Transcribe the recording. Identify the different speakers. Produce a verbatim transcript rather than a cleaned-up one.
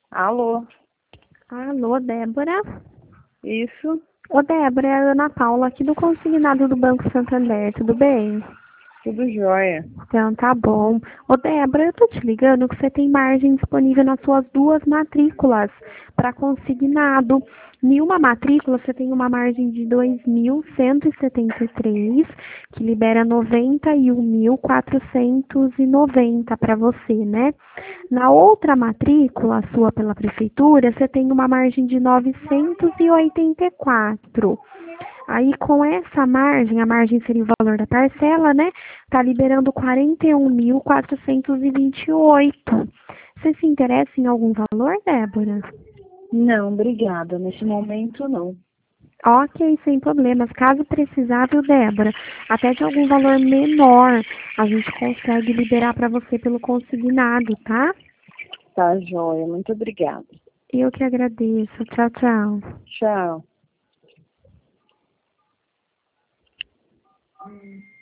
Speaker 1: Alô,
Speaker 2: Alô, Débora?
Speaker 1: isso,
Speaker 2: Ô, Débora, é a Ana Paula aqui do Consignado do Banco Santander, tudo bem?
Speaker 1: tudo jóia.
Speaker 2: Então, tá bom. Ô, Débora, eu tô te ligando que você tem margem disponível nas suas duas matrículas para consignado. Em uma matrícula, você tem uma margem de dois mil cento e setenta e três, que libera noventa e um mil quatrocentos e noventa para você, né? Na outra matrícula, sua pela prefeitura, você tem uma margem de novecentos e oitenta e quatro. Aí, com essa margem, a margem seria o valor da parcela, né? Tá liberando quarenta e um mil quatrocentos e vinte e oito. Você se interessa em algum valor, Débora?
Speaker 1: Não, obrigada. Nesse momento, não.
Speaker 2: Ok, sem problemas. Caso precisar, viu, Débora? Até de algum valor menor, a gente consegue liberar para você pelo consignado, tá?
Speaker 1: Tá jóia. Muito obrigada.
Speaker 2: Eu que agradeço. Tchau, tchau.
Speaker 1: Tchau.